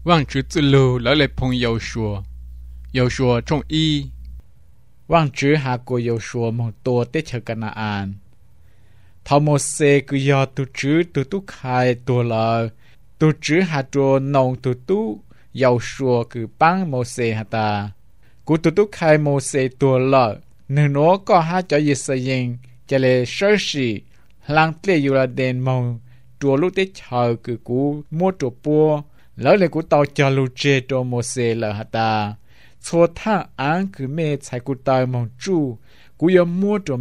望之自路来来朋友说，有说中医， 望之下过有说蒙多得chờกัน案thảo một xe cứ do tu chữ tu khai tu lờ tu chữ hạ trô nông tu giàu sùa cứ băng một xe hạ ta cú tu khai một xe tu lờ nửa nó có hạ cho gì sự yên cho lệ sơ sĩ lang tê yêu là đèn mông chùa lúc tết chờ cứ cú mua chùa bùa lỡ lệ cú tàu cho lưu chê cho một xe lờ hạ ta chua thang án cứ mê chạy cú tàu mong chu cú yêu mua chùa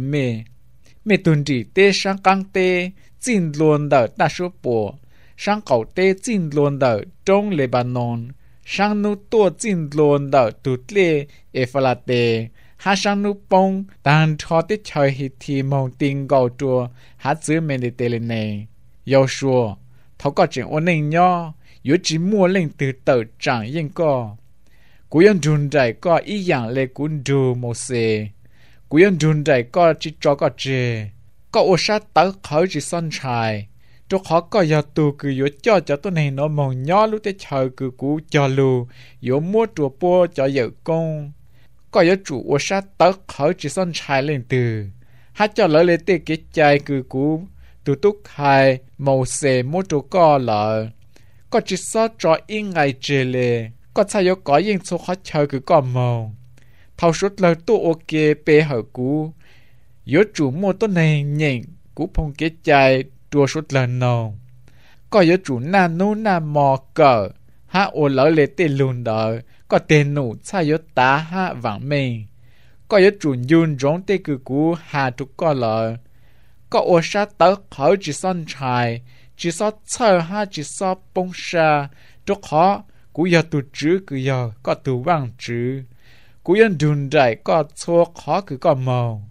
mẹ tuần chỉ tê sang căng tê chín luôn đỡ ta số bộ sang cầu tê chín luôn đỡ trong Lebanon sang nu tua chín luôn đỡ tụt lê Ephalate ha sang nu bông tan cho tê chơi hít thì mong tin cầu chùa hát giữ Mediterranean yêu sùa thấu có chuyện ôn ninh nho yếu chỉ mua lên từ tờ chẳng yên co cú yên đun đại có ý dạng lê cú đu một xe cú yên đun đại có chỉ cho có chê có ô sát tớ khởi chỉ sân trai cho khó có giờ tù cứ yếu cho tôi này nó mong nhỏ lúc tới chờ cứ cú cho lù yếu mua chùa bố cho vợ công có yếu chủ ô sát tớ khởi chỉ sân trai lên từ hát cho lỡ lê tê cái chai cứ cú tụ túc hai màu xề mua chùa co lỡ có chỉ sót cho in ngày chê lê có thay yếu có yên số khó chờ cứ có mong thao suốt lời tu ok bê hở cú yếu chủ mua tốt này nhện cú phong kế chai đua suốt lần nào có yếu chủ na nô na mò cờ ha ô lỡ lệ tê lùn đỡ có tên nụ cha yếu tá ha vàng mình có yếu chủ yun giống tê cử cú hà trục có lỡ có ô sát tớ khởi chỉ son trai chỉ so chờ ha chỉ so bông sa trục khó cú yếu tụ chữ cứ yếu có tụ vàng chữ cú yên đun đại có chua khó cứ có màu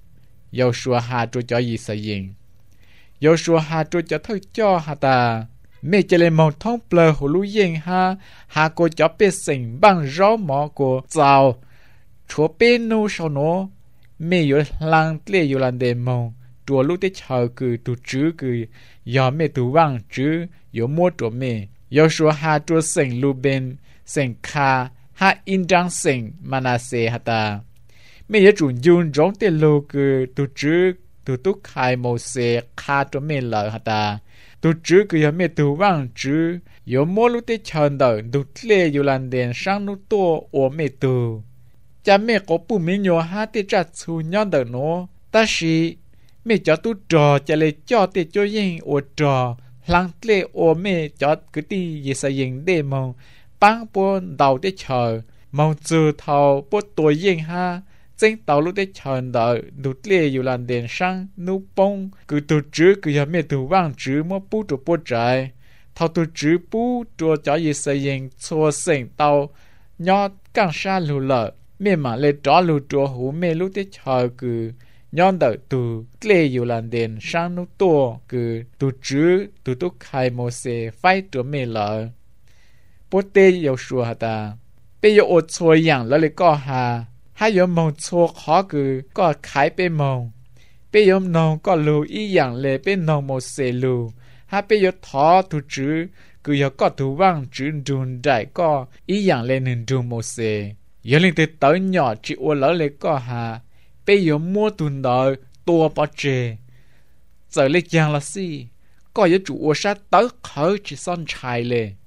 yêu sủa hà trôi cho gì sự yên yêu sủa hà trôi cho thôi cho hà ta mẹ chỉ lên mong thông bờ hồ lũ yên hà cô cho biết sinh bằng gió mỏ cô giàu chúa bên nu sau nó mẹ yêu lang lệ yêu làm đêm mong chúa lũ tết chờ cứ tu chữ cứ yêu mẹ tu vang chữ yêu mua chúa mẹ yêu sủa hà trôi sinh lu bên sinh kha ha in đăng sinh Manasseh hà ta mẹ yêu chủ yun giống tê lô cứ tu chữ tu khai mô xe kha cho mẹ lợ hà ta tu chữ cứ yêu mẹ tu vang chữ yêu mô lúc tê chân đợi tu lê yêu lan đèn sang nụ tô ô mẹ tu cha mẹ có bù mẹ nhỏ ha tê trả chú nhon đợi nó ta sĩ mẹ cho tu trò cha lê cho tê cho yên ô trò lăng lê ô mẹ cho cứ đi gì sẽ yên đê mong băng bố đầu tê chờ mong chư thầu bố tuổi yên ha chính tàu lúc đấy chờ đợi đủ lệ yêu làm đèn sang nụ bông cứ tu chữ cứ giờ mẹ tu vang chữ mua bút cho bút trái thao tu chữ bút cho cho gì xây dựng xua sinh tàu nhỏ càng xa lù lợ mẹ mà lệ cho lù cho hú mẹ lúc đấy chờ cứ nhon đợi tu lệ yêu làm đèn sang nụ to cứ tu chữ tu khai mô xe phải cho mẹ lợ bút tê yêu sủa hả ta bây giờ ột xua yang lỡ lệ có hà hai yếm mong chua khó cứ có khái bê mong bê yếm nông có lù ý dạng lệ bê nông một xe lù hai bê yếm thó tu chữ cứ yếm có tu vang chữ đùn đại có ý dạng lệ nên đùn một xe yếm lên tới tới nhỏ chỉ ô lỡ lệ có hà bê yếm mua tùn đời tua bỏ chê giờ lệ giang là gì có yếm chủ ô sát tới khởi chỉ son chai lệ